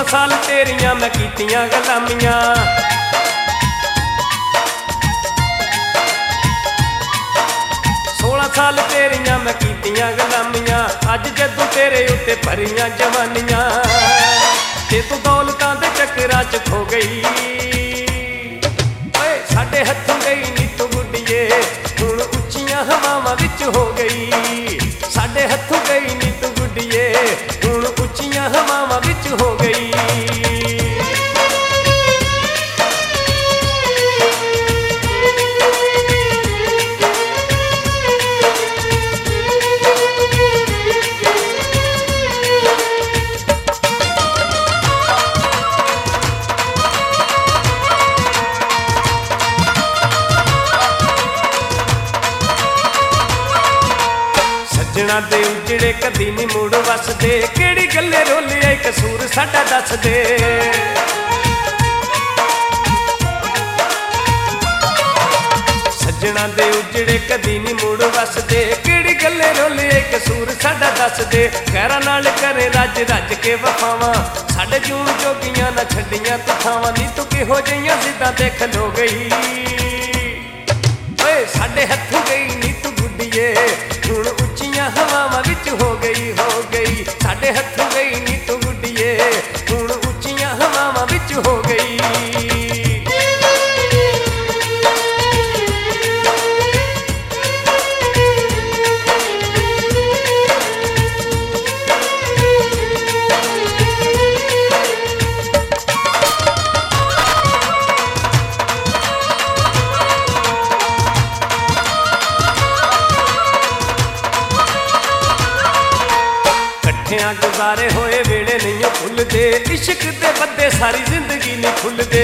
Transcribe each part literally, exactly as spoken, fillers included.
साल तेरियां मैं कीतियां गुलामियां, सोलह साल तेरियां मैं कीतियां गुलामियां। अज जदों तेरे उत्ते भरियां जवानियां, ते तू दौलतां दे चक्करां च खो गई। ओए साडे हत्थों गई नी तू गुड्डिए, हुण उच्चियां हवावां विच हो गई। साडे हत्थों गई नी तू गुड्डिए, हुण उच्चियां हवावां विच हो गई। सजना दे उजड़े कदी नी मुड़ वसदे, केड़ी गल्ले रोलिया कसूर साडा दस दे। सजना दे उजड़े कदी नी मुड़ वसदे, केड़ी गल्ले रोलिया कसूर साडा दस दे। खैरा नाल करे रज रज के वफावां, साडे जून जोगियां ना छड्डियां तू थावां। नी तू किहो जिहियां जिद्दां ते खलो गई। ओए साडे हत्थों गई नी तू गुड्डिए, हुण उच्चियां हवावां विच हो गई हो गई। साडे हत्थों गई नी तू गुड्डिए, हुण उच्चियां हवावां विच हो गई। कट्ठियां गुजारे होए वेले नहीं भुलदे, इश्क दे बदे सारी जिंदगी नहीं खुलदे।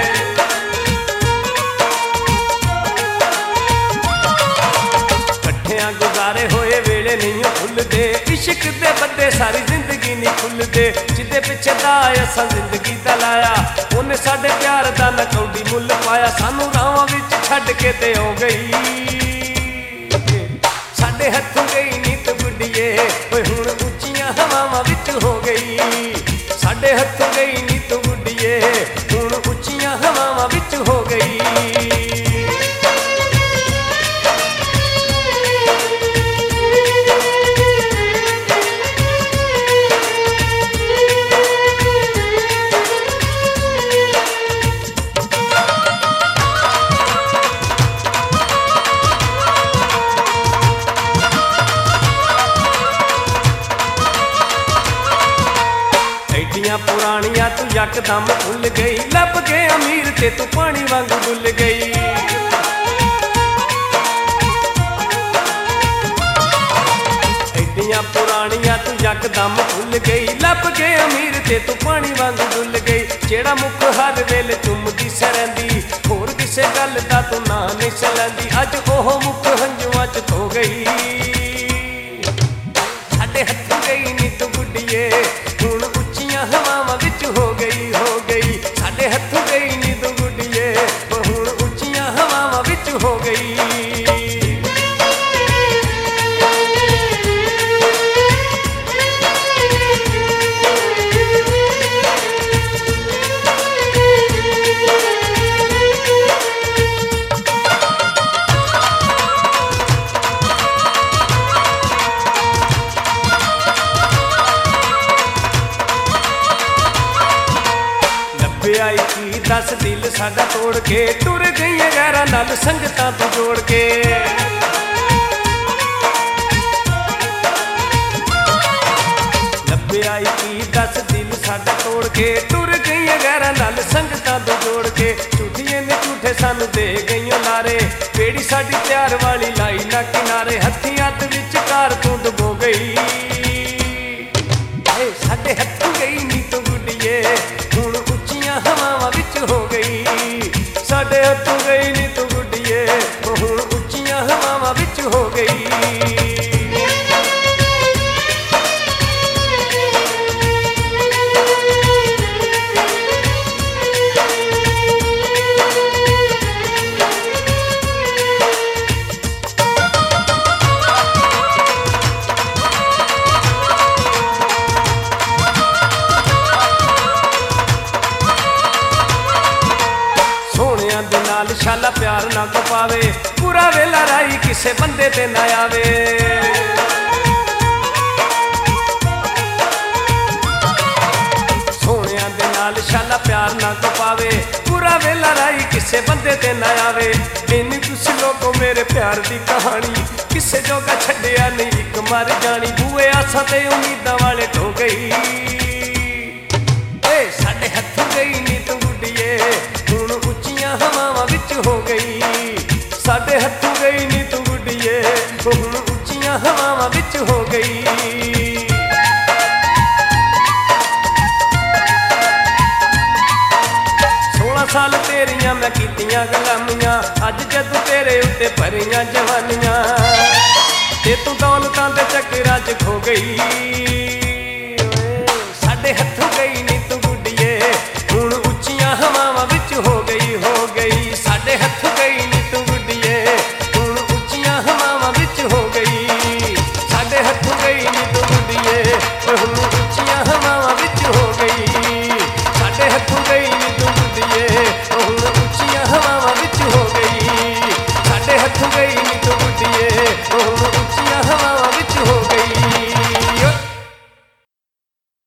कट्ठियां गुजारे होए वेले नहीं भुलदे, इश्क दे बदे सारी जिंदगी नहीं खुलदे। जिदे पिछे दा असां जिंदगी दा लाया, उन्हें साडे प्यार दा ना कौडी मुल पाया। सानू रावां विच छड्ड के ते हो गई। साडे हत्थों गई नी तू गुड्डिए, ओए हुण उच्चियां हवावां विच हो गई। साडे हत्थों गई नी तू गुड्डिए, हुण उच्चियां हवावां विच हो गई। पुरानियां तू यकदम भुल गई, लब के अमीर ते तू पानी वांग डुल गई। एडियां पुरानियां तू यकदम भुल गई, लब के अमीर ते तू पानी वांग डुल गई। जेड़ा मुख हर वेले चुमदी सरंदी, होर किसे गल दा तू ना नहीं चलंदी। अज ओह मुख हंजुआं च खो गई। साडे हत्थों गई नी तू गुड्डिए, हुण उच्चियां हवावां विच हो गई हो गई। साडे हत्थों गई नी तू गुड्डिए, हुण उच्चियां हवावां विच हो गई। आई की दस दिल साडा तोड़ के, टुर गई गैरां नाल संगतां तू जोड़ के। लब्बे आई की दस दिल साडा तोड़ के, टुर गई गैरां नाल संगतां तू जोड़ के। झूठिए ने झूठे सानू दे गईयां लारे, बेड़ी साडी प्यार वाली लाई ना किनारे। हत्थी हत्थ विच कार तू डुबो गई। साडे हत्थों गई नी तू गुड्डिए, हुण उच्चियां हवावां विच हो गई। साडे हत्थों गई नी तू गुड्डिए, हुण उच्चियां हवावां विच हो गई। ਕਿਸੇ ਬੰਦੇ ਤੇ ਨਾ ਆਵੇ। ਸੋਹਣਿਆਂ ਦੇ ਨਾਲ ਸ਼ਾਲਾ ਪਿਆਰ ਨਾ ਕੋ ਪਾਵੇ, ਪੂਰਾ ਵੇਲਾ ਰਾਈ ਕਿਸੇ ਬੰਦੇ ਤੇ ਨਾ ਆਵੇ। ਇੰਨੀ ਤੁਸੀਂ ਲੋਕੋ ਮੇਰੇ ਪਿਆਰ ਦੀ ਕਹਾਣੀ, ਕਿਸੇ ਜੋਗਾ ਛੱਡਿਆ ਨਹੀਂ ਇੱਕ ਮਰ ਜਾਣੀ। ਬੂਏ ਆਸਾਂ ਤੇ ਉਮੀਦਾਂ ਵਾਲੇ ਢੋ ਗਈ, ਏ ਸਾਡੇ ਹੱਥੋਂ ਗਈ ਨੀ ਤੂੰ ਗੁੱਡੀਏ, ਹੁਣ ਉੱਚੀਆਂ ਹਵਾਵਾਂ ਵਿੱਚ ਹੋ ਗਈ। ਸਾਡੇ ਹੱਥੋਂ ਗਈ ਨੀ ਤੂੰ ਗੁੱਡੀਏ, ਹੁਣ ਉੱਚੀਆਂ ਹਵਾਵਾਂ ਵਿੱਚ ਹੋ ਗਈ। ਸੋਲਾਂ ਸਾਲ ਤੇਰੀਆਂ ਮੈਂ ਕੀਤੀਆਂ ਗੁਲਾਮੀਆਂ, ਅੱਜ ਜਦ ਤੇਰੇ ਉੱਤੇ ਭਰੀਆਂ ਜਵਾਨੀਆਂ, ਤੇ ਤੂੰ ਦੌਲਤਾਂ ਦੇ ਚੱਕਰਾਂ 'ਚ ਖੋ ਗਈ। ਸਾਡੇ ਹੱਥੋਂ ਗਈ ਨੀ ਤੂੰ ਗੁੱਡੀਏ, ਹੁਣ ਉੱਚੀਆਂ ਹਵਾਵਾਂ ਵਿੱਚ ਹੋ ਗਈ ਹੋ ਗਈ। ਸਾਡੇ ਹੱਥੋਂ ਗਈ ਨੀ